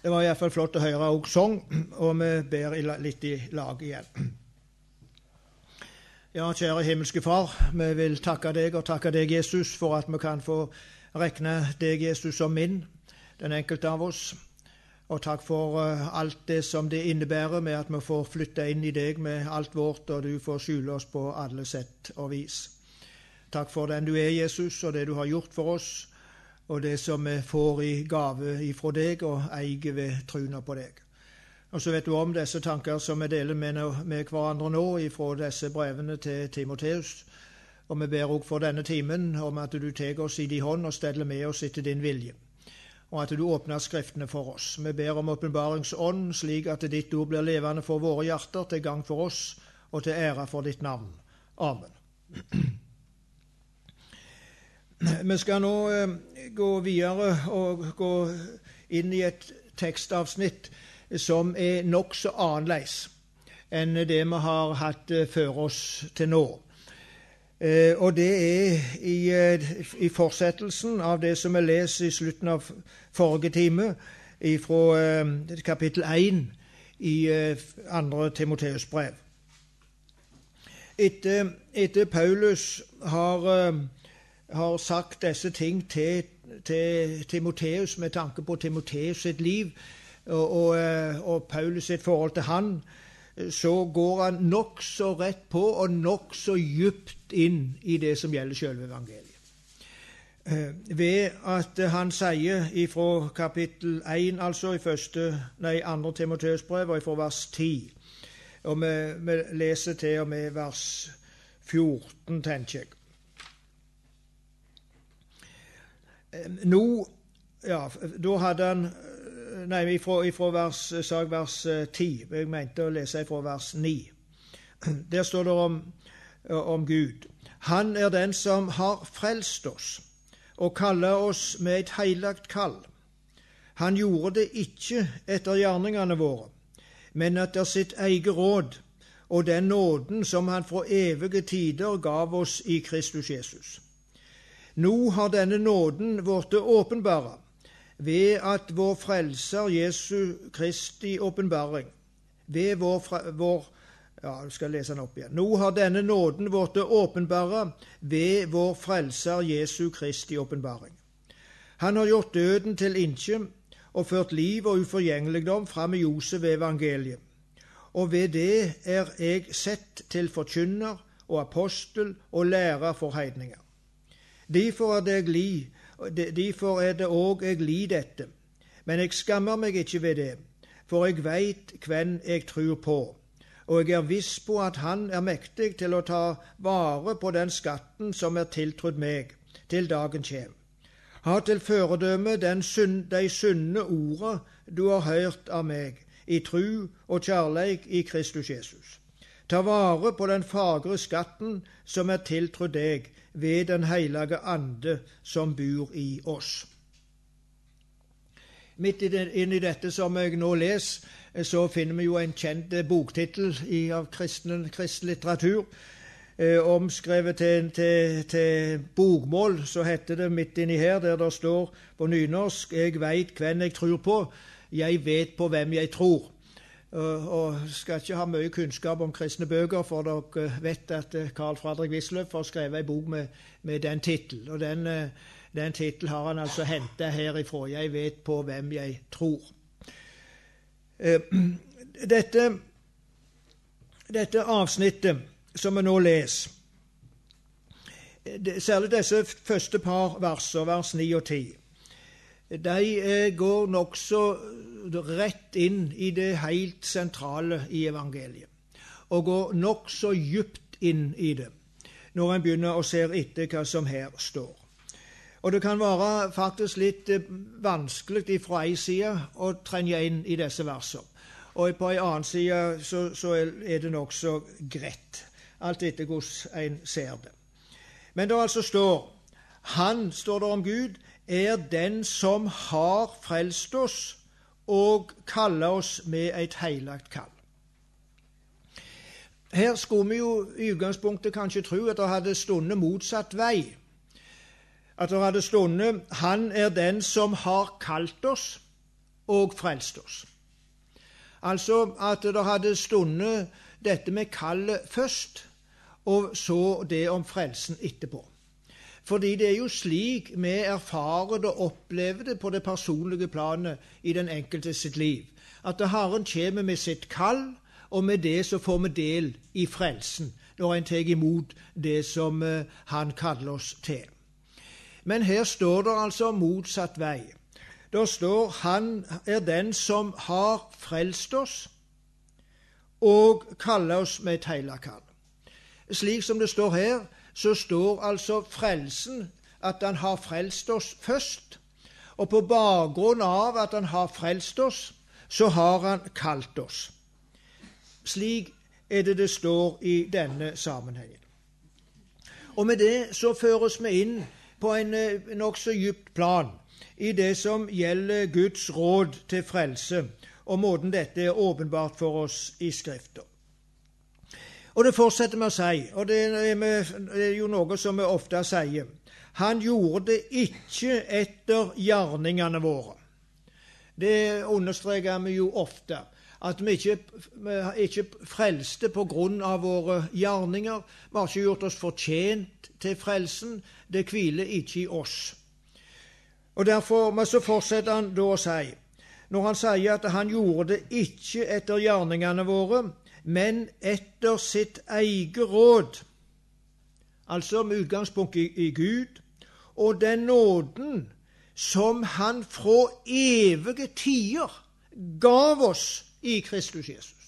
Det var i hvert fall flott å høre også sang, og vi ber litt i lag igjen. Ja, kjære himmelske Far, vi vil takke deg og takke deg, Jesus, for at vi kan få rekne deg, Jesus, som min, den enkelte av oss. Og takk for alt det som det innebærer med at vi får flytte inn i deg med alt vårt, og du får skjule oss på alle sett og vis. Takk for den du er, Jesus, og det du har gjort for oss, og det som vi får i gave ifra deg og eier ved truna på deg. Og så vet du om disse tanker som vi deler med hverandre nå ifra disse brevene til Timoteus, og vi ber også for denne timen om at du tar oss i din hånd og steller med oss etter din vilje, og at du åpner skriftene for oss. Vi ber om åpenbaringsånd, slik at ditt ord blir levende for våre hjerter, til gang for oss og til ære for ditt navn. Amen. Vi skal nå gå videre og gå inn i et tekstavsnitt som er nok så annerledes enn det vi har hatt før oss til nå. Og det er i fortsettelsen av det som vi leser i slutten av forrige time, fra kapittel 1 i 2. Timoteus brev. Etter Paulus har sagt disse ting til Timoteus med tanke på Timoteus sitt liv og Paulus sitt forhold til han, så går han nok så rett på og nok så djupt inn i det som gjelder selve evangeliet. Ved at han sier ifra kapittel 1, altså i 2. Timoteus brev, og ifra vers 10, og vi leser til og med vers 14, tenker jeg. Nå, ja, da hadde han, ifra vers 10, jeg mente å lese ifra vers 9. Der står det om Gud. Han er den som har frelst oss, og kaller oss med et heilagt kall. Han gjorde det ikke etter gjerningene våre, men etter sitt eget råd, og den nåden som han fra evige tider gav oss i Kristus Jesus. Nå har denne nåden vært åpenbare, ved at vår frelser Jesu Kristi åpenbaring, ved jeg skal lese den opp igjen. Nå har denne nåden vært åpenbare ved vår frelser Jesu Kristi åpenbaring. Han har gjort døden til innkje og ført liv og uforgjengeligdom fram i Josef ved evangeliet. Og ved det er jeg sett til forkynner og apostel og lærer for heidninger. Derfor er det òg jeg li dette, men jeg skammer meg ikke ved det, for jeg veit hvem jeg tror på, og jeg er viss på at han er mektig til å ta vare på den skatten som er tiltrodd meg, til dagen kjem. Ha til føredømme de sunne orda du har hørt av meg, i tru og kjærleik i Kristus Jesus. Ta vare på den fagre skatten som er tiltrodd deg, ved den hellige ande som bor i oss. Midt inn i dette som jeg nå leser, så finner vi jo en kjent boktittel av kristen litteratur, omskrevet til bokmål, så heter det midt inni her, der det står på nynorsk, jeg vet hvem jeg tror på, jeg vet på hvem jeg tror. Og skal ikke ha mye kunnskap om kristne bøker, for dere vet at Carl Fredrik Wisløff har skrevet en bok med den titel, og den titel har han altså hentet herifra, jeg vet på hvem jeg tror. Dette avsnittet som vi nå leser, særlig disse første par verser, vers 9 og 10, de går nok så rett inn i det helt sentrale i evangeliet, og går nok så djupt inn i det, når en begynner å se etter hva som her står. Og det kan være faktisk litt vanskelig fra en side å trenge inn i disse verser, og på en annen side så er det nok så greit, alt etter hvordan en ser det. Men det altså står det om Gud, er den som har frelst oss og kaller oss med et heilagt kall. Her skulle vi jo i utgangspunktet kanskje tro at det hadde stundet motsatt vei. At det hadde stundet, han er den som har kalt oss, og frelst oss. Altså at det hadde stundet dette med kallet først, og så det om frelsen etterpå. Fordi det er jo slik vi erfarer det og opplever det på det personlige planet i den enkelte sitt liv, at Herren kommer med sitt kall, og med det så får vi del i frelsen, når en tar imot det som han kaller oss til. Men her står det altså motsatt vei. Der står han er den som har frelst oss og kaller oss med et heilag kall. Slik som det står her, så står altså frelsen at han har frelst oss først, og på bakgrunn av at han har frelst oss, så har han kalt oss. Slik er det står i denne sammenhengen. Og med det så føres vi inn på en nokså dypt plan i det som gjelder Guds råd til frelse, og måten dette er åpenbart for oss i Skriften. Og det fortsetter med å si, og det er jo noe som vi ofte sier, han gjorde det ikke etter gjerningene våre. Det understreker vi jo ofte, at vi ikke frelste på grunn av våre gjerninger. Vi har ikke gjort oss fortjent til frelsen. Det hviler ikke i oss. Og derfor så fortsetter han da å si, når han sier at han gjorde det ikke etter gjerningene våre, men etter sitt eget råd, altså med utgangspunkt i Gud, og den nåden som han fra evige tider gav oss i Kristus Jesus.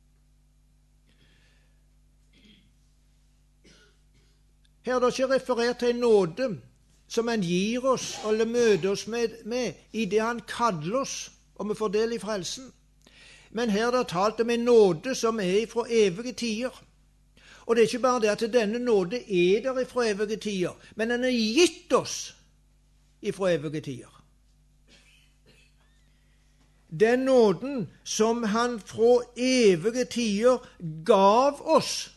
Her er det ikke referert til en nåde som han gir oss eller møter oss med i det han kaller oss, og vi får del i frelsen. Men her er det talt om en nåde som er fra evige tider. Og det er ikke bare det at denne nåde er der fra evige tider, men den er gitt oss fra evige tider. Den nåden som han fra evige tider gav oss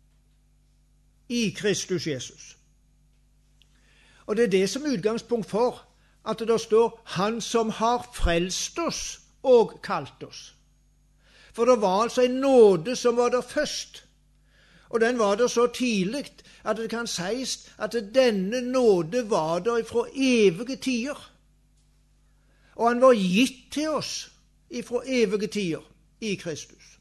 i Kristus Jesus. Og det er det som er utgangspunkt for at det står han som har frelst oss og kalt oss. For det var altså en nåde som var der først, og den var der så tidlig at det kan sies at denne nåde var der fra evige tider. Og han var gitt til oss fra evige tider i Kristus.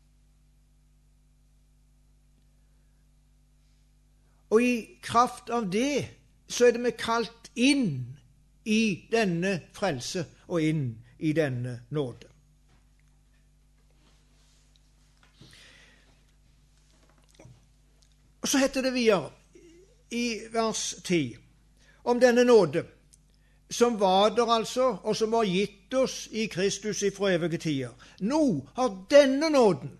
Og i kraft av det så er det vi kalt inn i denne frelse og inn i denne nåde. Og så heter det videre i vers 10 om denne nåde som var der altså, og som var gitt oss i Kristus fra evige tider. Nå har denne nåden,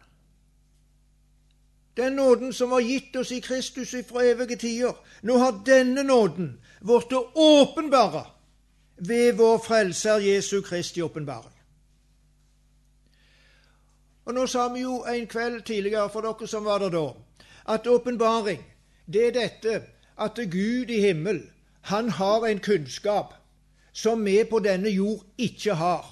den nåden som var gitt oss i Kristus fra evige tider, nå har denne nåden vært åpenbare ved vår frelser Jesu Kristi åpenbaring. Og nå sa vi jo en kveld tidligere for dere som var der da, at åpenbaring, det er dette at Gud i himmel, han har en kunnskap som vi på denne jord ikke har.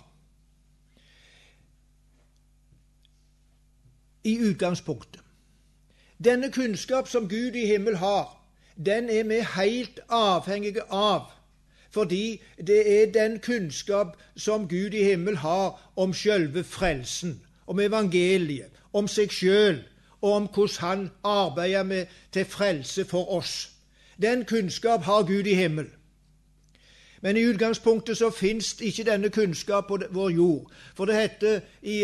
I utgangspunktet. Denne kunnskap som Gud i himmel har, den er vi helt avhengige av, fordi det er den kunnskap som Gud i himmel har om selve frelsen, om evangeliet, om seg selv, og om hvordan han arbeider til frelse for oss. Den kunnskap har Gud i himmel. Men i utgangspunktet så finnes ikke denne kunnskap på vår jord. For det heter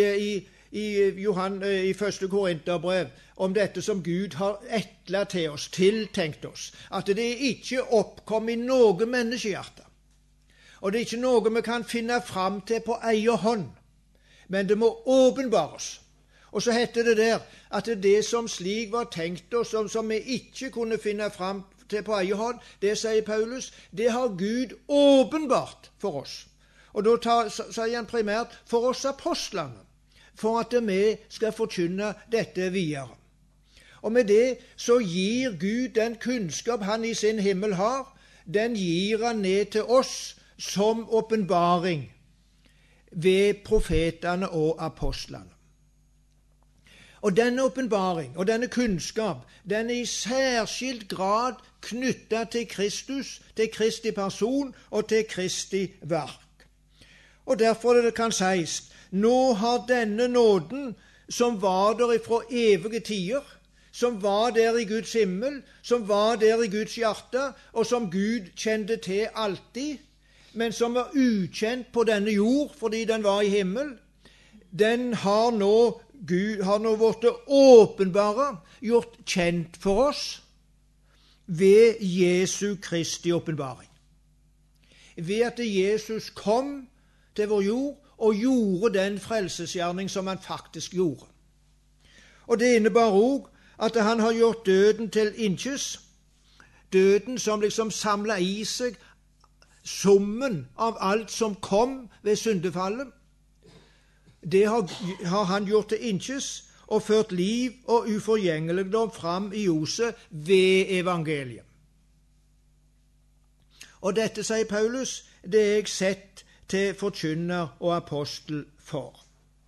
i 1. Korinterbrev om dette som Gud har etlet til oss, tiltenkt oss, at det ikke oppkom i noe menneskehjerte. Og det er ikke noe vi kan finne fram til på egen hånd, men det må åpenbares. Og så heter det der at det som slik var tenkt oss, som vi ikke kunne finne fram til på egen hånd, det sier Paulus, det har Gud åpenbart for oss. Og da sier han primært for oss apostlene, for at vi skal forkynne dette videre. Og med det så gir Gud den kunnskap han i sin himmel har, den gir han ned til oss som åpenbaring ved profetene og apostlene. Og denne åpenbaring og denne kunnskap, den er i særskilt grad knyttet til Kristus, til Kristi person og til Kristi verk. Og derfor det kan sies, nå har denne nåden som var der ifra evige tider, som var der i Guds himmel, som var der i Guds hjerte, og som Gud kjente til alltid, men som var ukjent på denne jord fordi den var i himmel, den har nå Gud har nå vært åpenbare, gjort kjent for oss ved Jesu Kristi åpenbaring. Ved at Jesus kom til vår jord og gjorde den frelsesgjerning som han faktisk gjorde. Og det innebar også at han har gjort døden til innkjøs, døden som liksom samlet i seg summen av alt som kom ved syndefallet. Det har han gjort til innkjøs og ført liv og uforgjengeligdom fram i ljoset ved evangeliet. Og dette, sier Paulus, det er jeg sett til forkynner og apostel for.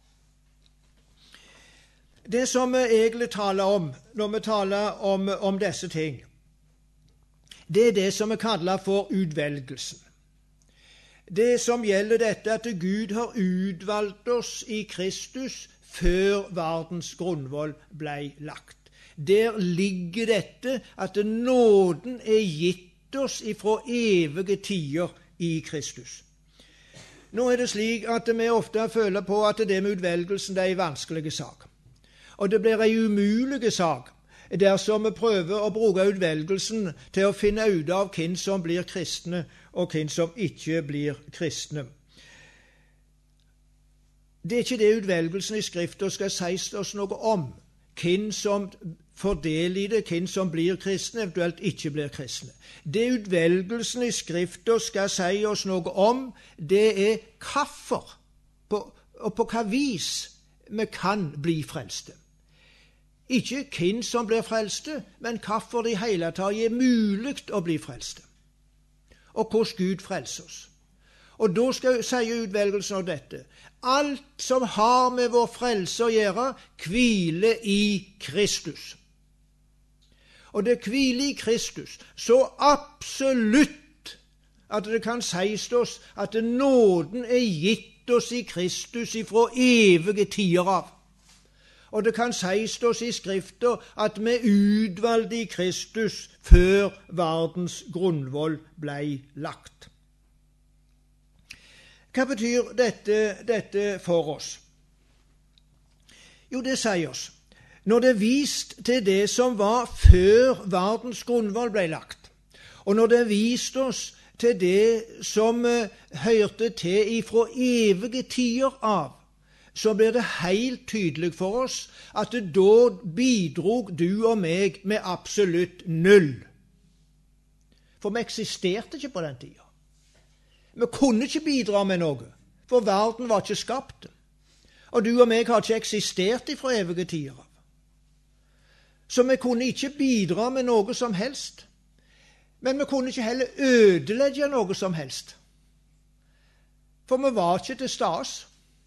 Det som vi egentlig taler om når vi taler om disse ting, det er det som vi kaller for utvelgelsen. Det som gjelder dette at Gud har utvalgt oss i Kristus før verdens grunnvoll ble lagt. Der ligger dette at nåden er gitt oss ifra evige tider i Kristus. Nå er det slik at vi ofte føler på at det med utvelgelsen det er en vanskelig sak. Og det blir en umulig sak dersom vi prøver å bruke utvelgelsen til å finne ut av hvem som blir kristne og hvem som ikke blir kristne. Det er ikke det utvelgelsen i Skriften skal sies oss noe om, hvem som får del i det, hvem som blir kristne, eventuelt ikke blir kristne. Det utvelgelsen i Skriften skal si oss noe om, det er hvorfor og på hva vis vi kan bli frelste. Ikke hvem som blir frelste, men hvorfor det i hele tatt er mulig å bli frelste. Og hvordan Gud frelser oss. Og da sier utvelgelsen av dette. Alt som har med vår frelse å gjøre, hviler i Kristus. Og det hviler i Kristus så absolutt at det kan sies til oss at nåden er gitt oss i Kristus ifra evige tider av. Og det kan sies til oss i Skriften at vi utvalgte i Kristus før verdens grunnvoll ble lagt. Hva betyr dette for oss? Jo, det sier oss, når det er vist til det som var før verdens grunnvoll ble lagt, og når det er vist oss til det som hørte til ifra evige tider av, så blir det helt tydelig for oss at da bidrog du og meg med absolutt null. For vi eksisterte ikke på den tida. Vi kunne ikke bidra med noe, for verden var ikke skapt. Og du og meg har ikke eksistert ifra evige tider. Så vi kunne ikke bidra med noe som helst. Men vi kunne ikke heller ødelegge noe som helst. For vi var ikke til stas.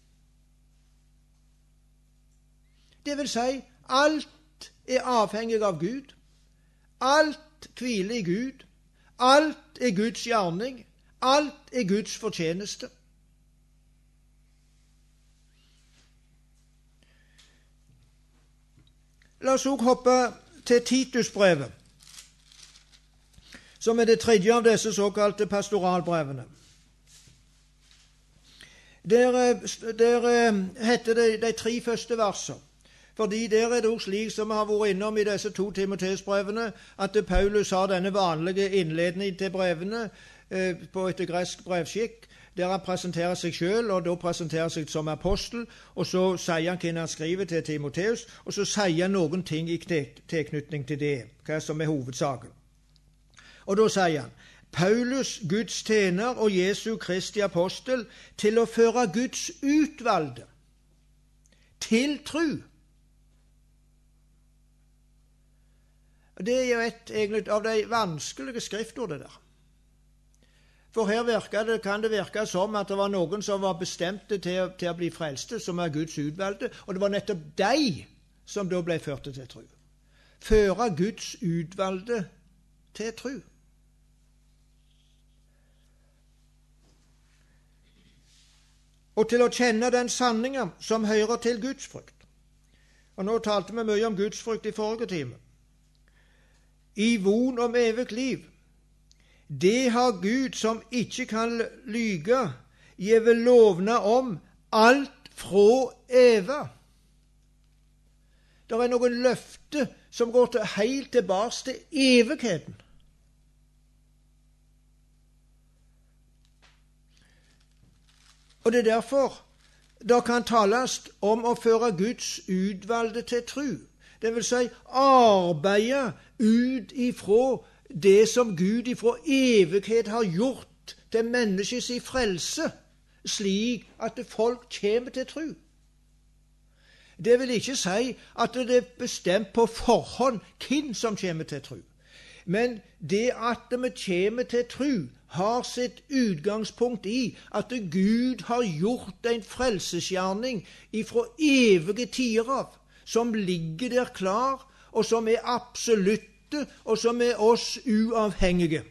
Det vil si, alt er avhengig av Gud. Alt hviler i Gud. Alt er Guds gjerning. Alt er Guds fortjeneste. La oss også hoppe til Titusbrevet, som er det tredje av disse såkalte pastoralbrevene. Der heter det de 3 første verser. Fordi der er det også slik som vi har vært innom i disse 2 Timoteusbrevene, at Paulus har denne vanlige innledning til brevene på et gresk brevskikk, der han presenterer seg selv, og da presenterer seg som apostel, og så sier han hvem han skriver til Timoteus, og så sier han noen ting i tilknytning til det, hva som er hovedsaken. Og da sier han, Paulus, Guds tjener og Jesu Kristi apostel, til å føre Guds utvalgte til tru. Det er jo egentlig av de vanskelige skriftord det der. For her kan det virke som at det var noen som var bestemte til å bli frelste, som er Guds utvalgte, og det var nettopp de som da ble førte til tro. Føre Guds utvalgte til tro. Og til å kjenne den sanningen som hører til Guds frykt. Og nå talte vi mye om Guds frykt i forrige time. I von om evig liv. Det har Gud, som ikke kan lyge, gjeve lovna om alt fra Eva. Det er noen løfter som går helt tilbake til evigheten. Og det er derfor det kan tales om å føre Guds utvalgte til tro. Det vil si arbeide ut ifra det som Gud ifra evighet har gjort til menneskets frelse, slik at folk kommer til tro. Det vil ikke si at det er bestemt på forhånd hvem som kommer til tro. Men det at vi kommer til tro, har sitt utgangspunkt i at Gud har gjort en frelsesgjerning ifra evige tider av, som ligger der klar, og som er absolutte, og som er oss uavhengige.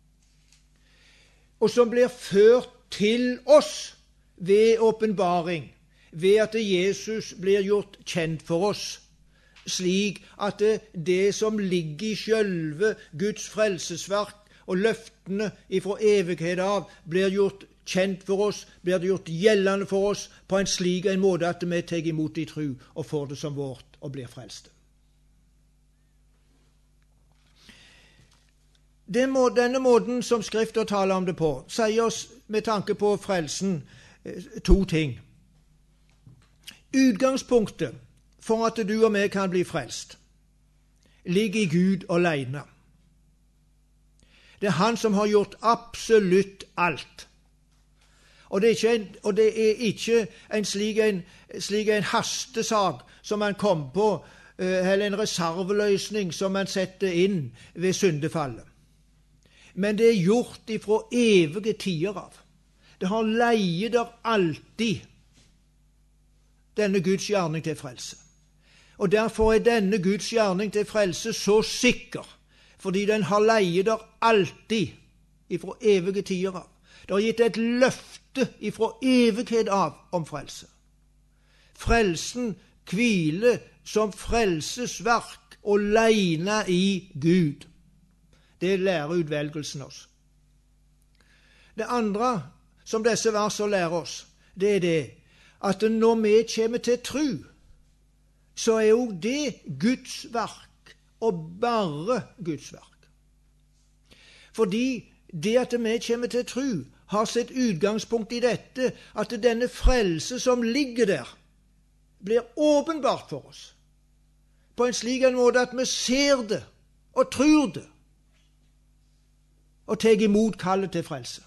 Og som blir ført til oss ved åpenbaring, ved at Jesus blir gjort kjent for oss, slik at det som ligger i selve Guds frelsesverk og løftene ifra evighet av blir gjort kjent for oss, blir det gjort gjeldende for oss på en slik en måte at vi tar imot i tro og får det som vårt og blir frelste. Denne måten som Skriften taler om det på, sier oss med tanke på frelsen to ting. Utgangspunktet for at du og vi kan bli frelst, ligger i Gud alene. Det er Han som har gjort absolutt alt. Og det er ikke en slik en hastesak som man kom på, eller en reserveløsning som man setter inn ved syndefallet. Men det er gjort ifra evige tider av. Det har leie der alltid, denne Guds gjerning til frelse. Og derfor er denne Guds gjerning til frelse så sikker, fordi den har leie der alltid, ifra evige tider av. Det har gitt et løfte ifra evighet av om frelse. Frelsen hviler som frelsesverk og leina i Gud. Det lærer utvelgelsen oss. Det andre som disse versene lærer oss, det er det at når vi kommer til tro, så er jo det Guds verk, og bare Guds verk. Fordi det at vi kommer til tro, har sitt utgangspunkt i dette, at denne frelse som ligger der, blir åpenbart for oss, på en slik en måte at vi ser det, og tror det, og tar imot kallet til frelse.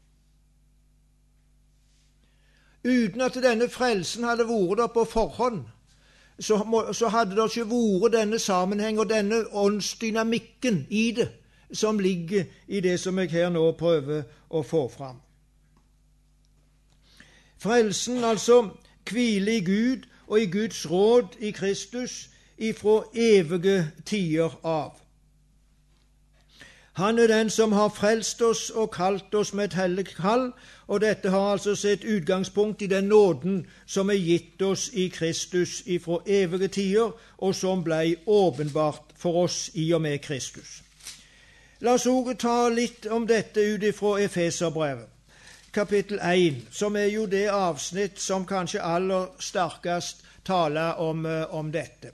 Uten at denne frelsen hadde vært der på forhånd, så hadde det ikke vært denne sammenheng og denne åndsdynamikken i det, som ligger i det som jeg her nå prøver å få fram. Frelsen altså hviler i Gud og i Guds råd i Kristus ifra evige tider av. Han er den som har frelst oss og kalt oss med et hellig kall, og dette har altså sitt utgangspunkt i den nåden som er gitt oss i Kristus ifra evige tider, og som ble åpenbart for oss i og med Kristus. La oss også ta litt om dette ut ifra Efeserbrevet, kapittel 1, som er jo det avsnitt som kanskje aller sterkest taler om dette.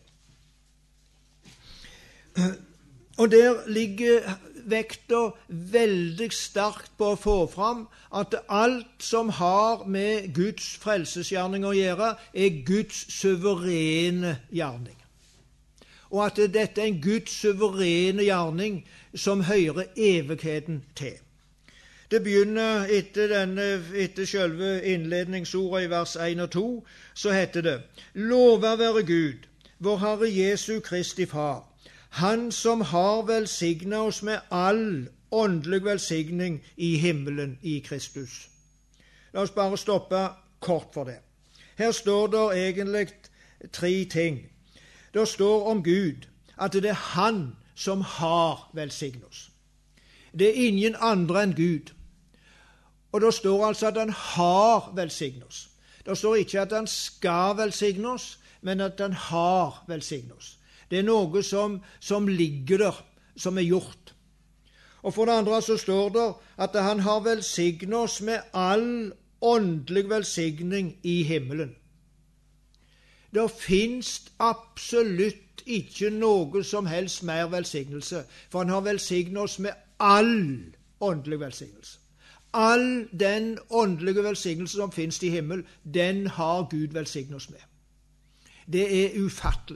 Og der ligger vekter veldig sterkt på å få fram at alt som har med Guds frelsesgjerning å gjøre, er Guds suverene gjerning. Og at dette er en Guds suverene gjerning som hører evigheten til. Det begynner etter selve innledningsordet i vers 1 og 2, så heter det: Lovet være Gud, vår Herre Jesu Kristi Far, Han som har velsignet oss med all åndelig velsigning i himmelen i Kristus. La oss bare stoppe kort for det. Her står det egentlig 3 ting. Det står om Gud at det er Han som har velsignet oss. Det er ingen andre enn Gud. Og det står altså at Han har velsignet oss. Det står ikke at Han skal velsigne oss, men at Han har velsignet oss. Det er noe som ligger der, som er gjort. Og for det andre så står det at Han har velsignet oss med all åndelig velsigning i himmelen. Det finnes absolutt ikke noe som helst mer velsignelse, for Han har velsignet oss med all åndelig velsignelse. All den åndelige velsignelse som finnes i himmel, den har Gud velsignet oss med. Det er ufattelig.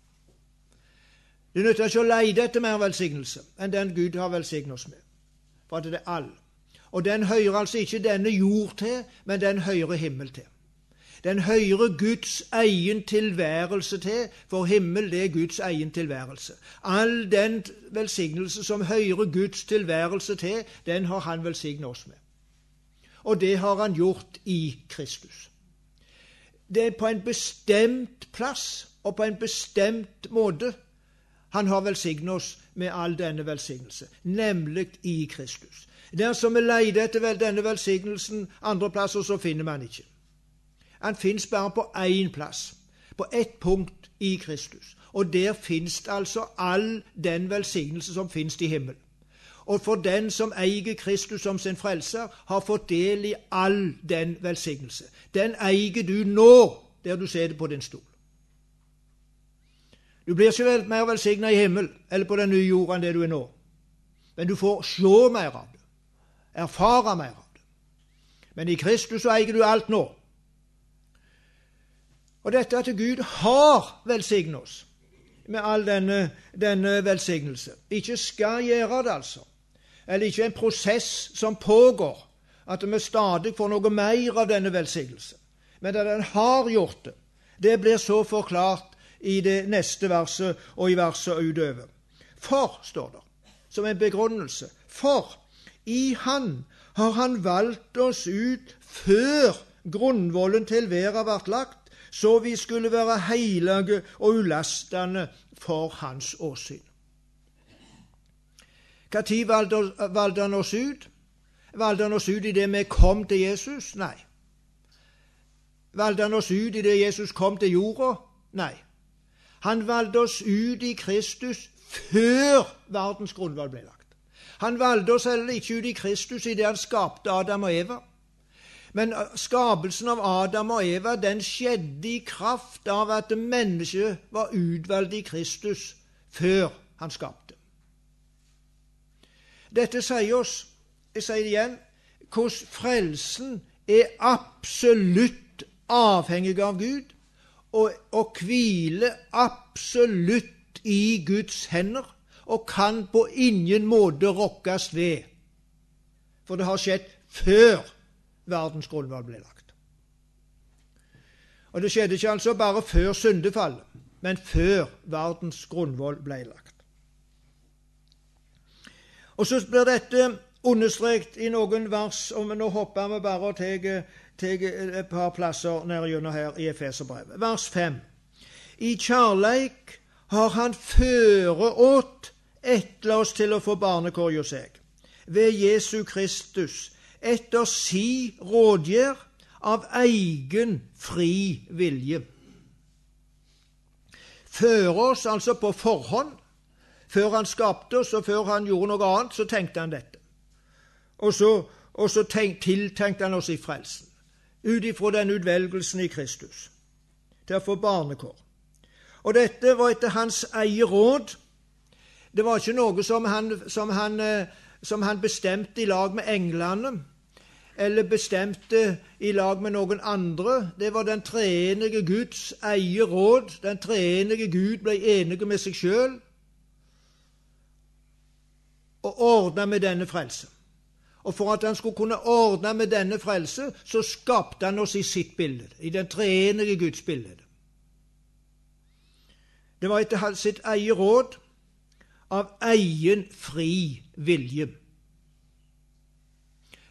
Det nytter ikke å lete etter mer velsignelse enn den Gud har velsignet oss med, for det er all. Og den hører altså ikke denne jord til, men den hører himmel til. Den hører Guds egen tilværelse til, for himmel det er Guds egen tilværelse. All den velsignelse som hører Guds tilværelse til, den har Han velsignet oss med. Og det har Han gjort i Kristus. Det er på en bestemt plass og på en bestemt måte Han har velsignet oss med all denne velsignelse, nemlig i Kristus. Der som vi leter etter denne velsignelsen andre plasser, så finner man ikke. Han finnes bare på én plass, på ett punkt i Kristus. Og der finnes det altså all den velsignelse som finnes i himmelen. Og for den som eier Kristus som sin frelser, har fått del i all den velsignelse. Den eier du nå, der du sitter på din stol. Du blir ikke mer velsignet i himmel, eller på den nye jorden enn det du er nå. Men du får se mer av det, erfare mer av det. Men i Kristus så eier du alt nå. Og dette at Gud har velsignet oss med all denne velsignelse, ikke skal gjøre det altså, eller ikke en prosess som pågår, at vi stadig får noe mer av denne velsignelse, men at den har gjort det, det blir så forklart i det neste verset og i verset utover. For, står det, som en begrunnelse, for i Han har Han valgt oss ut før grunnvollen til verden ble lagt, så vi skulle være hellige og ulastende for Hans åsyn. Hva tid valgte Han oss ut? Valgte Han oss ut i det vi kom til Jesus? Nei. Valgte Han oss ut i det Jesus kom til jorda? Nei. Han valgte oss ut i Kristus før verdens grunnvoll ble lagt. Han valgte oss heller ikke ut i Kristus i det Han skapte Adam og Eva. Men skapelsen av Adam og Eva, den skjedde i kraft av at mennesket var utvalgt i Kristus før Han skapte. Dette sier oss, jeg sier det igjen, hvordan frelsen er absolutt avhengig av Gud, og hviler absolutt i Guds hender, og kan på ingen måte rokkes ved. For det har skjedd før verdens grunnvoll ble lagt. Og det skjedde ikke altså bare før syndefallet, men før verdens grunnvoll ble lagt. Og så blir dette understreket i noen vers, og nå hopper vi bare og tar et par plasser nede gjennom her i Efeserbrevet. Vers 5. I kjærleik har Han føreåt etter oss til å få barnekår hos seg, ved Jesu Kristus, etter si rådgjør av egen fri vilje. Føre oss altså på forhånd. Før Han skapte oss, og før Han gjorde noe annet, så tenkte Han dette. Og så tiltenkte Han oss i frelsen, ut ifra den utvelgelsen i Kristus, til å få barnekår. Og dette var etter Hans eget råd. Det var ikke noe som han bestemte i lag med englene, eller bestemte i lag med noen andre. Det var den treenige Guds eget råd. Den treenige Gud ble enige med seg selv og ordnet med denne frelse. Og for at Han skulle kunne ordne med denne frelse, så skapte Han oss i sitt bilde, i den treenige Guds bilde. Det var etter sitt eget råd, av egen fri vilje.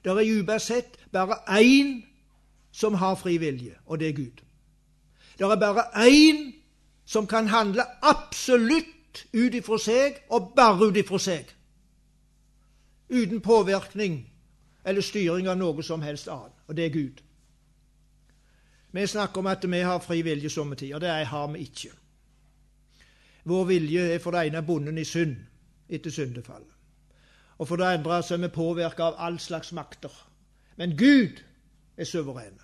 Det er dypest sett bare én som har fri vilje, og det er Gud. Det er bare én som kan handle absolutt ut ifra seg, og bare ut ifra seg. Uten påvirkning eller styring av noe som helst annet, og det er Gud. Vi snakker om at vi har fri vilje somme tider, det har vi ikke. Vår vilje er for det ene bonden i synd, etter syndefallet. Og for det andre så er vi påvirket av all slags makter. Men Gud er suverene.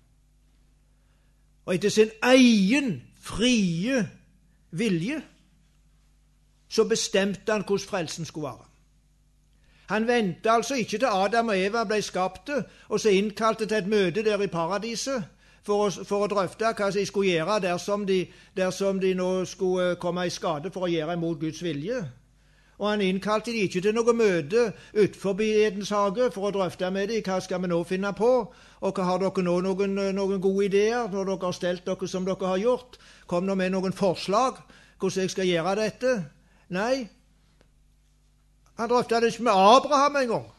Og etter sin egen frie vilje så bestemte han hvordan frelsen skulle være. Han ventet altså ikke til Adam og Eva ble skapte, og så innkalte til et møte der i paradiset for å drøfte hva de skulle gjøre dersom de nå skulle komme i skade for å gjøre imot Guds vilje. Og han innkalte de ikke til noe møte utenfor Edens hage for å drøfte med dem hva skal vi nå finne på, og har dere nå noen gode ideer når dere har stelt dere som dere har gjort. Kom nå med noen forslag hvordan jeg skal gjøre dette. Nei, han drøftet det ikke med Abraham en gang.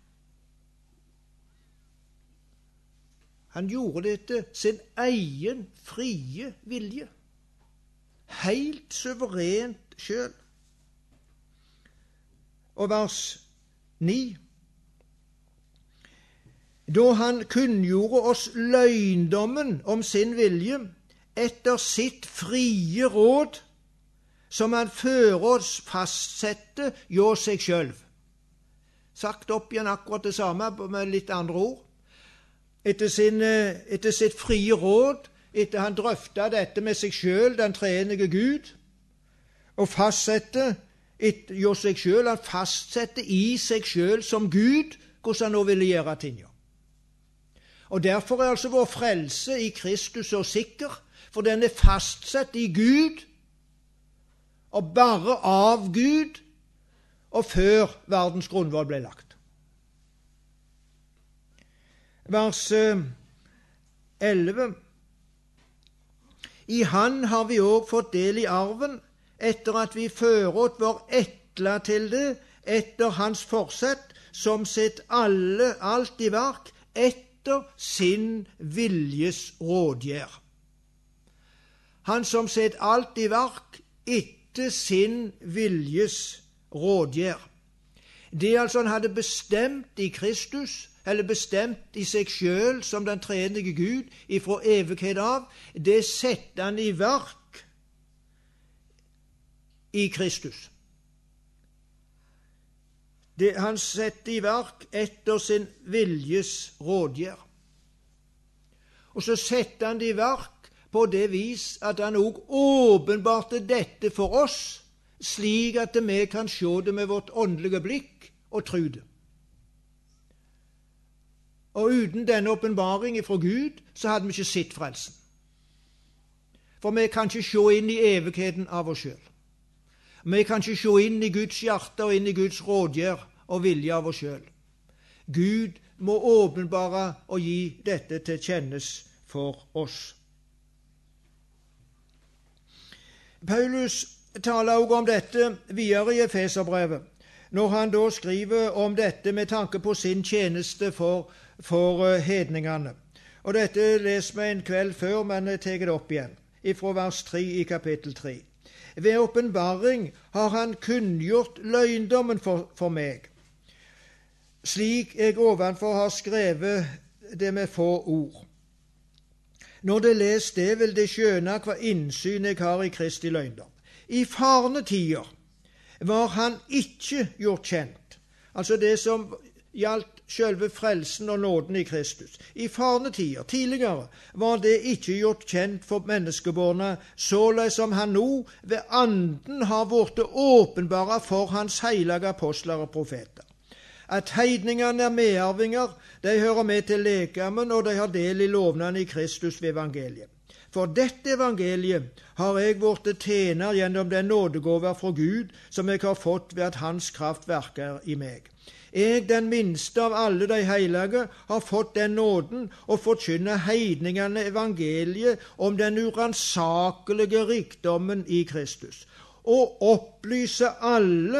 Han gjorde det etter sin egen frie vilje. Helt suverent selv. Og vers 9. Da han kunngjorde oss løgndommen om sin vilje, etter sitt frie råd, som han før oss fastsette hjå seg selv. Sagt opp igjen akkurat det samme med litt andre ord. Etter sitt frie råd, etter han drøftet dette med seg selv, den treenige Gud, og fastsette hjå seg selv, han fastsette i seg selv som Gud, hvordan han nå ville gjøre ting. Og derfor er altså vår frelse i Kristus så sikker, for den er fastsett i Gud, og bare av Gud, og før verdens grunnvoll ble lagt. Vers 11. I han har vi også fått del i arven, etter at vi føråt var etla til det, etter hans forsett, som sett alt i verk, etter sin viljes rådgjør. Han som sett alt i verk, etter sin viljes rådgjør. Det altså han hadde bestemt i Kristus, eller bestemt i seg selv som den treenige Gud, ifra evighet av, det setter han i verk i Kristus. Det han setter i verk etter sin viljes rådgjør. Og så setter han det i verk på det vis at han også åpenbarte dette for oss, slik at vi kan se det med vårt åndelige blikk og tro det. Og uten denne åpenbaring fra Gud, så hadde vi ikke sett frelsen. For vi kan ikke se inn i evigheten av oss selv. Vi kan ikke se inn i Guds hjerte og inn i Guds rådgjør og vilje av oss selv. Gud må åpenbare og gi dette til kjennes for oss. Paulus taler også om dette videre i Efeserbrevet, når han da skriver om dette med tanke på sin tjeneste for hedningene. Og dette leser vi en kveld før, men jeg tar det opp igjen, fra vers 3 i kapittel 3. Ved åpenbaring har han kunngjort løgndommen for meg, slik jeg ovenfor har skrevet det med få ord. Når det leser det, vil det skjønne hva innsyn jeg har i Kristi løgndom. I farne tider var han ikke gjort kjent, altså det som gjaldt selve frelsen og nåden i Kristus. I farne tider, tidligere, var det ikke gjort kjent for menneskeborna, såleis som han nå ved anden har vært åpenbare for hans heilige apostler og profeter. At heidningene er medarvinger, de hører med til lekammen, og de har del i lovnadene i Kristus ved evangeliet. For dette evangeliet har jeg vært tjener gjennom den nådegåva fra Gud, som jeg har fått ved at hans kraft verker i meg. Jeg, den minste av alle de heilige, har fått den nåden å forkynne heidningene evangeliet om den uransakelige rikdommen i Kristus, og opplyse alle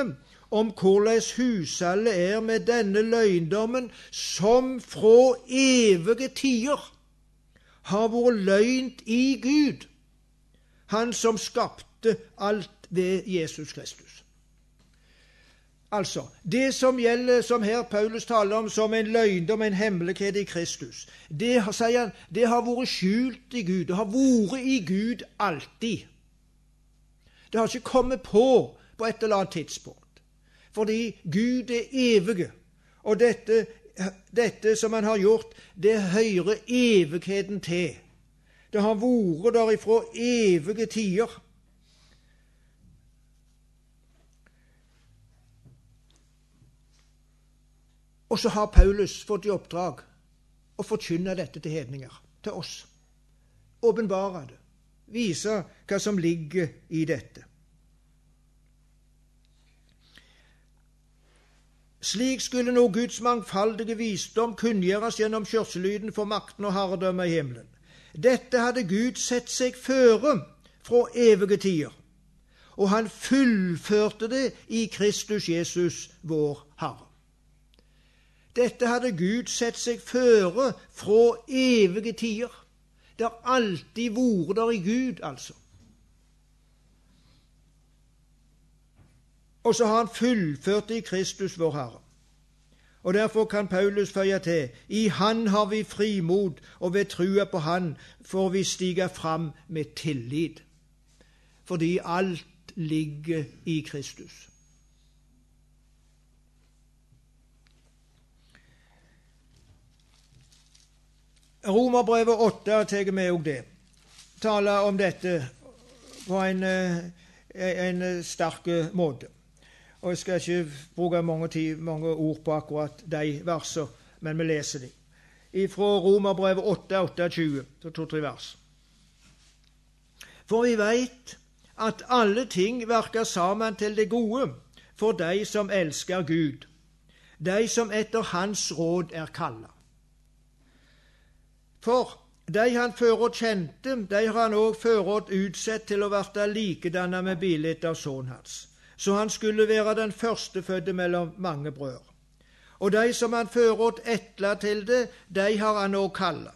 om hvordan husholdet med denne løgndommen som fra evige tider har vært løgnt i Gud, han som skapte alt ved Jesus Kristus. Altså, det som gjelder, som her Paulus taler om som en løgndom, en hemmelighet i Kristus, det, sier han, det har vært skjult i Gud, det har vært i Gud alltid. Det har ikke kommet på et eller annet tidspunkt, fordi Gud er evige, og dette som han har gjort, det hører evigheten til. Det har vært der ifra evige tider. Og så har Paulus fått i oppdrag å forkynne dette til hedninger, til oss. Åpenbare det. Vise hva som ligger i dette. Slik skulle nå Guds mangfaldige visdom kunngjøres gjennom kjørselyden for makten og herredømme i himmelen. Dette hadde Gud sett seg føre fra evige tider, og han fullførte det i Kristus Jesus, vår Herre. Dette hadde Gud sett seg føre fra evige tider. Det har alltid vært der i Gud, altså. Og så har han fullført det i Kristus, vår Herre. Og derfor kan Paulus føye til, i Han har vi frimod, og ved trua på Han får vi stige fram med tillit. Fordi alt ligger i Kristus. Romerbrevet 8 tar med også det. Taler om dette på en sterk måte. Og jeg skal ikke bruke mange ord på akkurat de verser, men vi leser dem. Fra Romerbrevet 8:28, så 2-3 vers. For vi vet at alle ting virker sammen til det gode for de som elsker Gud, de som etter Hans råd er kallet. For de han føråt kjente, de har han også føråt utsett til å verte likedannet med bildet av sønnen hans, så han skulle være den førstefødte mellom mange brødre. Og de som han føråt etla til det, de har han også kallet.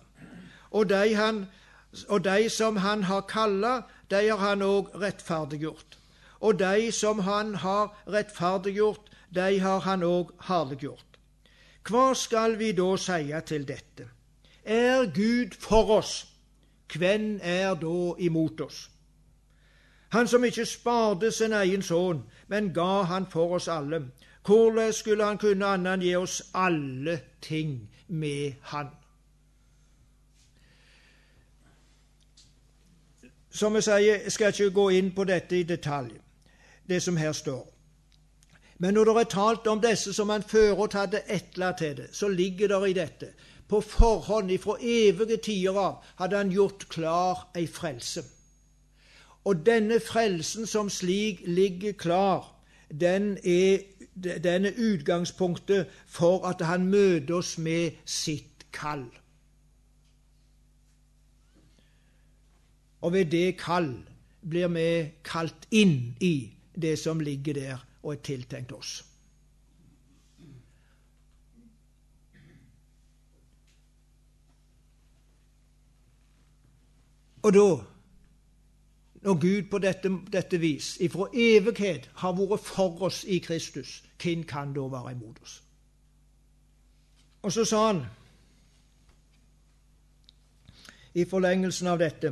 Og de som han har kallet, de har han også rettferdiggjort. Og de som han har rettferdiggjort, de har han også herliggjort. Hva skal vi da si til dette? Er Gud for oss, hvem er da imot oss? Han som ikke sparte sin egen sønn, men ga han for oss alle. Hvordan skulle han kunne annet enn gi oss alle ting med han? Som jeg sier, jeg skal ikke gå inn på dette i detalj, det som her står. Men når det er talt om disse som han føråt hadde etla til det, så ligger det i dette. På forhånd, ifra evige tider av, hadde han gjort klar ei frelse. Og denne frelsen som slik ligger klar, den er utgangspunktet for at han møter oss med sitt kall. Og ved det kall blir vi kalt inn i det som ligger der og er tiltenkt oss. Og da, når Gud på dette vis, ifra evighet, har vært for oss i Kristus, hvem kan da være imot oss? Og så sa han, i forlengelsen av dette,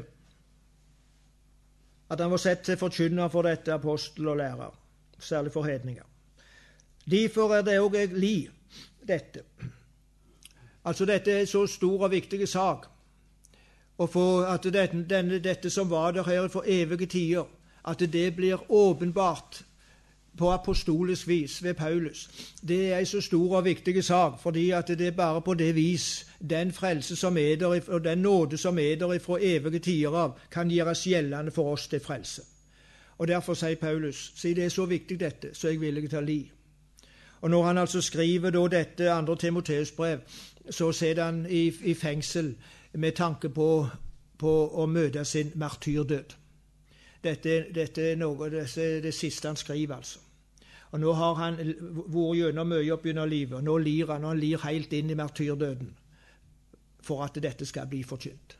at han var sett til forkynner for dette apostel og lærer, særlig for hedninger. Derfor er det også jeg dette. Altså dette er en så stor og viktig sak, og for at dette som var der her for evige tider, at det blir åpenbart på apostolisk vis ved Paulus. Det er en så stor og viktig sak, fordi at det er bare på det vis den frelse som er der, og den nåde som er der fra evige tider av, kan gjøres gjeldende for oss til frelse. Og derfor sier Paulus, det er så viktig dette, så er jeg villig til å li. Og når han altså skriver da dette 2. Timoteus brev, så sitter han i fengsel med tanke på å møte sin martyrdød. Dette er det siste han skriver, altså. Og nå har han vært gjennom mye opp gjennom livet, og nå lir han, og han lir helt inn i martyrdøden for at dette skal bli forkynt.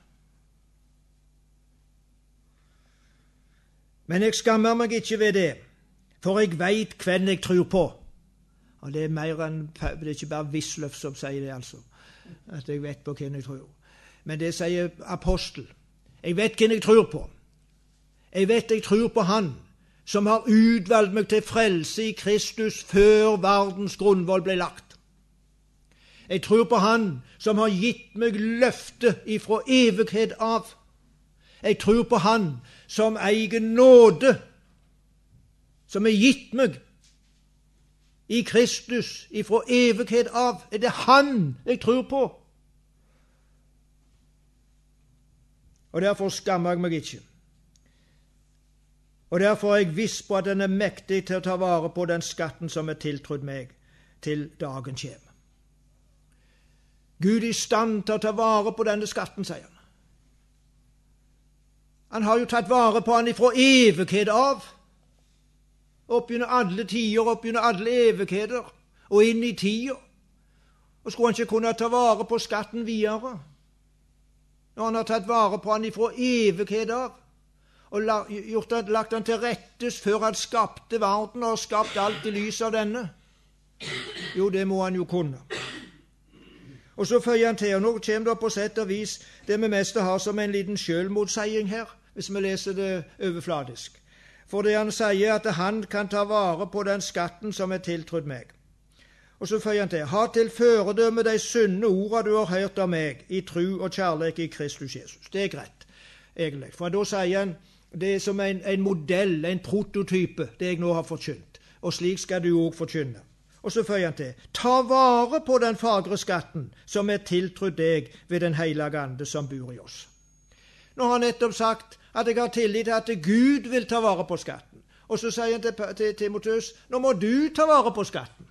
Men jeg skammer meg ikke ved det, for jeg vet hvem jeg tror på. Og det er mer enn, det er ikke bare Wisløff som sier det, altså, at jeg vet på hvem jeg tror. Men det sier apostel. Jeg vet hvem jeg tror på. Jeg vet jeg tror på Han som har utvalgt meg til frelse i Kristus før verdens grunnvoll ble lagt. Jeg tror på Han som har gitt meg løfte ifra evighet av. Jeg tror på Han som eier nåde, som er gitt meg i Kristus ifra evighet av. Er det Han jeg tror på? Og derfor skammer jeg meg ikke. Og derfor er jeg viss på at den er mektig til å ta vare på den skatten som er tiltrodd meg til dagen kommer. Gud er i stand til å ta vare på denne skatten, sier han. Han har jo tatt vare på han ifra evighet av. Opp gjennom alle tider, opp gjennom alle evigheter, og inn i tida. Og skulle han ikke kunne ta vare på skatten videre? Når han har tatt vare på han ifra evighet av, og lagt han til rettes før han skapte verden og skapt alt i lys av denne. Jo, det må han jo kunne. Og så føyer han til, og nå kommer det på sett og vis det vi mest har som en liten selvmotseiing her, hvis vi leser det overfladisk. For det han sier at han kan ta vare på den skatten som er tiltrodd meg. Og så føyer han til, ha til føredømme de sunne orda du har hørt av meg, i tru og kjærlighet i Kristus Jesus. Det er greit, egentlig. For da sier han, det er som en modell, en prototype, det jeg nå har forkynt. Og slik skal du også forkynne. Og så føyer han til, ta vare på den fagre skatten som er tiltrodd deg ved den hellige ande som bor i oss. Nå har han nettopp sagt at jeg har tillit til at Gud vil ta vare på skatten. Og så sier han til Timotheus, nå må du ta vare på skatten.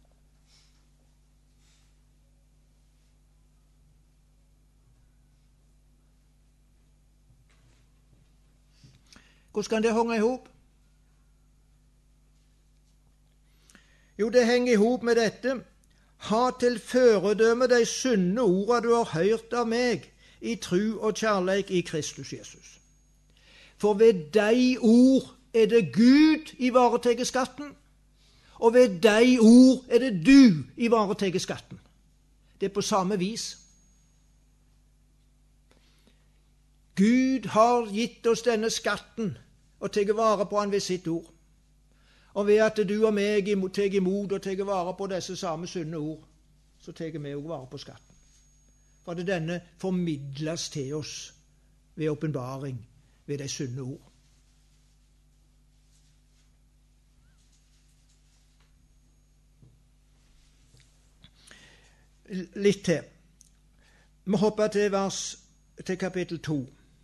Hvordan kan det henge i hop? Jo, det henger i hop med dette. Ha til føredømme de sunne orda du har hørt av meg, i tru og kjærleik i Kristus Jesus. For ved de ord er det Gud ivaretar skatten, og ved de ord er det du ivaretar skatten. Det er på samme vis. Gud har gitt oss denne skatten og tar vare på han ved sitt ord. Og ved at du og meg tar imot og tar vare på disse samme sunne ord, så tar vi også vare på skatten. For det denne formidles til oss ved åpenbaring, ved de sunne ord. Litt til. Vi hopper til kapittel 2.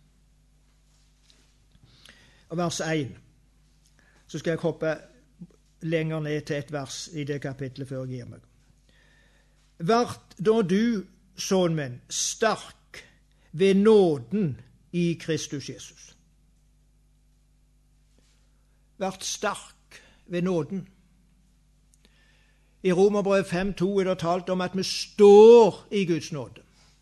Og vers 1. Så skal jeg hoppe lenger ned til et vers i det kapitlet før jeg gir meg. Vart da du, sønn min, sterk ved nåden i Kristus Jesus. Vart sterk ved nåden. I Romerbrevet 5:2 er det talt om at vi står i Guds nåde.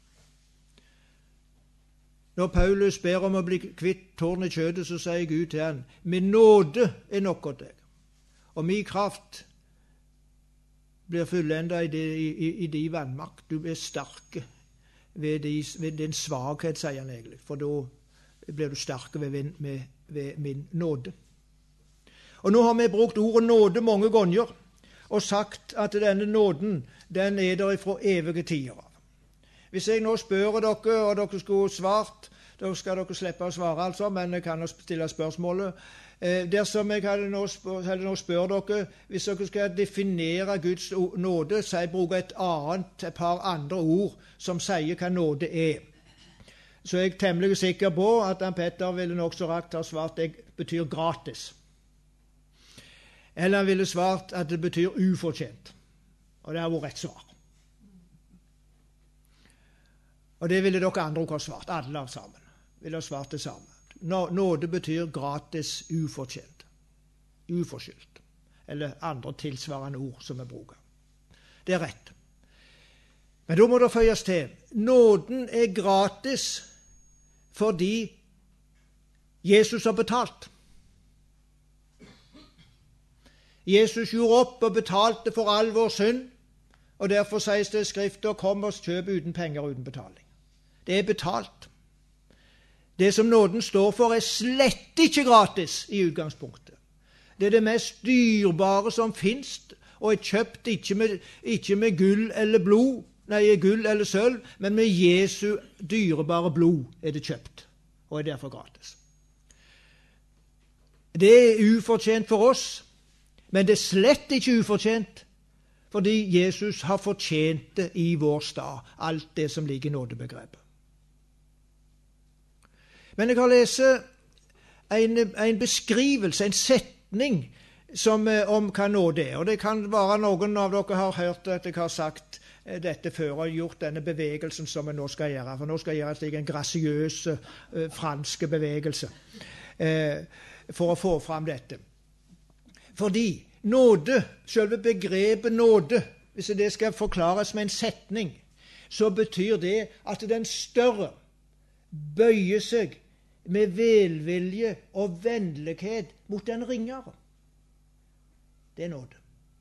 Når Paulus ber om å bli kvitt tårnet i kjødet, så sier Gud til han, min nåde er nok av deg, og min kraft blir fullendet i din vannmakt. Du er sterk ved din svakhet, sier han egentlig, for da blir du sterk ved min nåde. Og nå har vi brukt ordet nåde mange ganger, og sagt at denne nåden, den er der fra evige tider av. Hvis jeg nå spør dere, og dere skulle svart, da skal dere slippe å svare altså, men jeg kan også stille spørsmålet. Dersom jeg hadde nå spør dere, hvis dere skal definere Guds nåde, så jeg bruker et par andre ord som sier hva nåde er. Så jeg er temmelig sikker på at Petter ville nok så rakt ha svart det betyr gratis. Eller han ville svart at det betyr ufortjent. Og det har vært rett svar. Og det ville dere andre også ha svart, alle sammen. Ville ha svart det samme. Nåde betyr gratis, ufortjent. Uforskyldt. eller andre tilsvarende ord som vi bruker. Det er rett. Men da må det føyes til. Nåden er gratis fordi Jesus har betalt. Jesus gjorde opp og betalte for all vår synd, og derfor sies det i Skriften: kom oss kjøp uten penger og uten betaling. Det er betalt. Det som nåden står for, er slett ikke gratis i utgangspunktet. Det er det mest dyrebare som finnes, og er kjøpt ikke med gull eller blod, gull eller sølv, men med Jesu dyrebare blod er det kjøpt, og er derfor gratis. Det er ufortjent for oss, men det er slett ikke ufortjent, fordi Jesus har fortjent det i vår stad, alt det som ligger i nådebegrepet. Men jeg har lest en beskrivelse, en setning, om hva nåde er. Og det kan være noen av dere har hørt at jeg har sagt dette før og gjort denne bevegelsen som jeg nå skal gjøre. For nå skal jeg gjøre slik en grasiøs fransk bevegelse for å få fram dette. Fordi nåde, selve begrepet nåde, hvis det skal forklares med en setning, så betyr det at den større bøyer seg med velvilje og vennlighet mot den ringere. Det er nåde.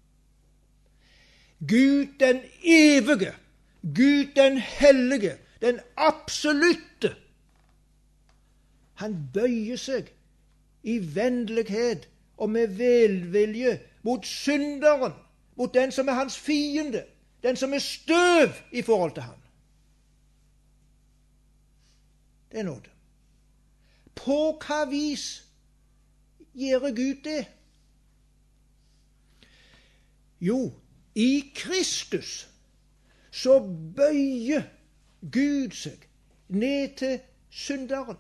Gud den evige, Gud den hellige, den absolutte, han bøyer seg i vennlighet og med velvilje mot synderen, mot den som er hans fiende, den som er støv i forhold til ham. Det er nåde. På hva vis gjør Gud det? Jo, i Kristus så bøyer Gud seg ned til synderen.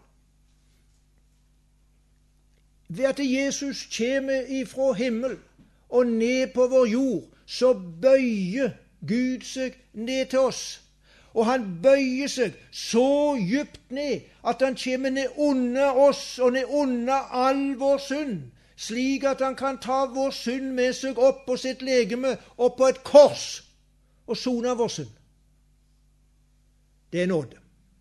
Ved at Jesus kommer ifra himmel og ned på vår jord, så bøyer Gud seg ned til oss. Og han bøyer seg så djupt ned at han kommer ned under oss og ned under all vår synd, slik at han kan ta vår synd med seg opp på sitt legeme, opp på et kors, og sone vår synd. Det er nåde.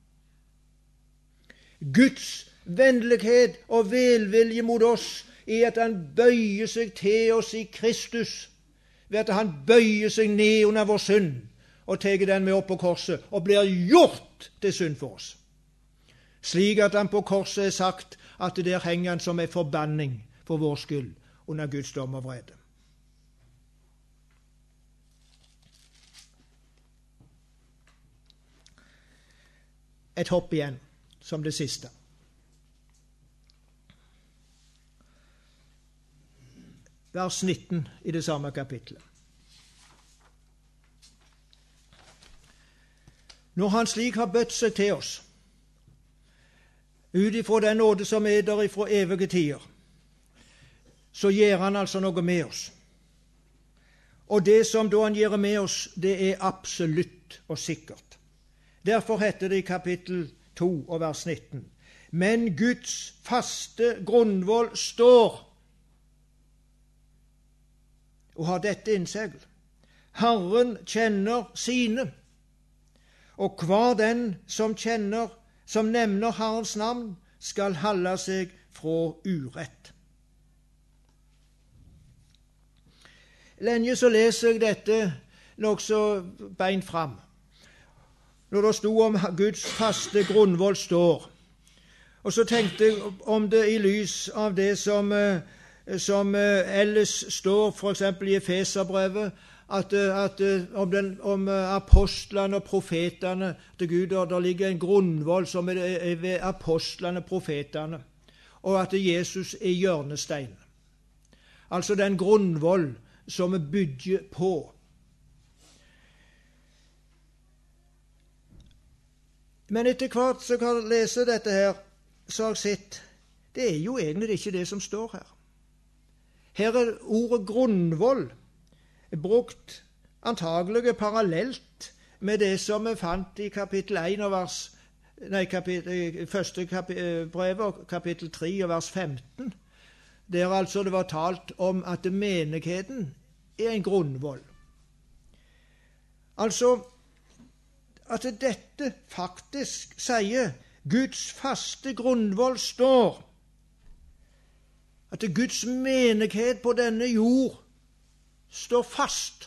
Guds vennlighet og velvilje mot oss er at han bøyer seg til oss i Kristus, ved at han bøyer seg ned under vår synd, og tar den med opp på korset, og blir gjort til synd for oss. Slik at han på korset er sagt at der henger han som en forbanning for vår skyld under Guds dom og vrede. Et hopp igjen, som det siste. Vers 19 i det samme kapitlet. Når han slik har bøtt seg til oss, ut ifra den nåde som er der ifra evige tider, så gjør han altså noe med oss. Og det som da han gjør med oss, det er absolutt og sikkert. Derfor heter det i kapittel 2 og vers 19: Men Guds faste grunnvoll står, og har dette innsegl: Herren kjenner sine, og hver den som nevner Herrens navn, skal holde seg fra urett. Lenge så leser jeg dette nokså beint fram, når det sto om Guds faste grunnvoll står. Og så tenkte jeg om det i lys av det som ellers står for eksempel i Efeserbrevet, om apostlene og profetene til Gud, der ligger en grunnvoll som er ved apostlene og profetene, og at Jesus er hjørnestein. Altså den grunnvoll som vi bygger på. Men etter hvert så kan jeg lese dette her, så har jeg sett, det er jo egentlig ikke det som står her. Her er ordet grunnvoll brukt antagelig parallelt med det som vi fant i kapittel 1 og første brevet, kapittel 3 og vers 15, der altså det var talt om at menigheten er en grunnvoll. Altså at dette faktisk sier Guds faste grunnvoll står. At Guds menighet på denne jord står fast.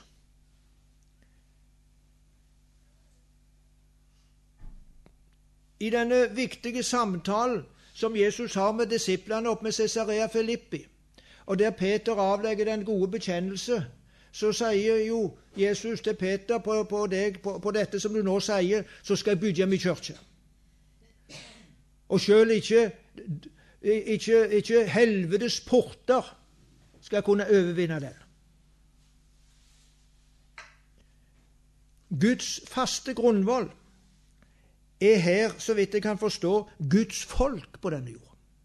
I denne viktige samtalen som Jesus har med disiplene oppe med Caesarea Filippi, og der Peter avlegger den gode bekjennelse, så sier jo Jesus til Peter, på dette som du nå sier, så skal jeg bygge min kirke. Og selv ikke helvetes porter skal kunne overvinne den. Guds faste grunnvoll er her, så vidt jeg kan forstå, Guds folk på denne jord.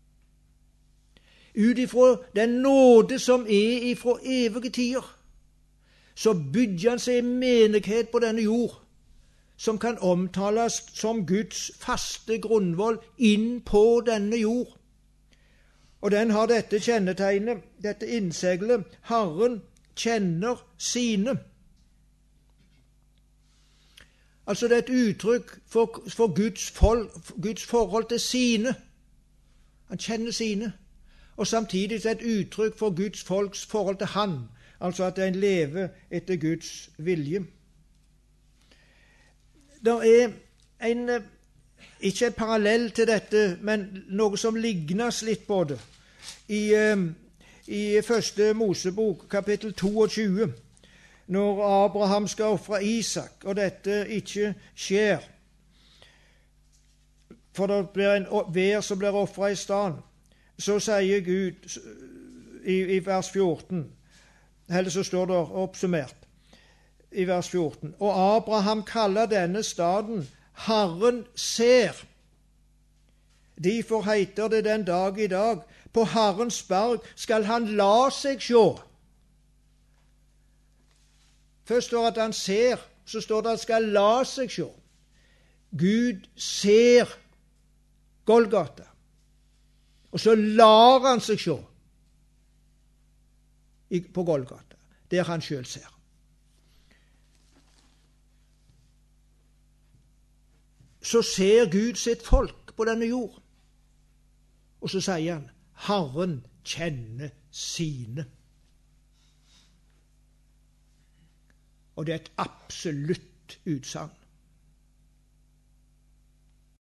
Ut ifra den nåde som er ifra evige tider, så bygger han seg en menighet på denne jord, som kan omtales som Guds faste grunnvoll inn på denne jord. Og den har dette kjennetegnet, dette innseglet, Herren kjenner sine. Altså det er et uttrykk for Guds forhold til sine. Han kjenner sine. Og samtidig er det et uttrykk for Guds folks forhold til han. Altså at en lever etter Guds vilje. Det er ikke en parallell til dette, men noe som lignes litt på det. I første Mosebok, kapittel 22, når Abraham skal ofre Isak, og dette ikke skjer, for det blir en vær som blir offret i stedet, så sier Gud i vers 14, eller så står det oppsummert i vers 14, og Abraham kaller denne staden Herren ser. Derfor heter det den dag i dag, på Herrens berg skal han la seg sjå. Først står det at han ser, så står det at han skal la seg sjå. Gud ser Golgata, og så lar han seg sjå på Golgata, der han selv ser. Så ser Gud sitt folk på denne jord, og så sier han, Herren kjenner sine. Og det er et absolutt utsagn.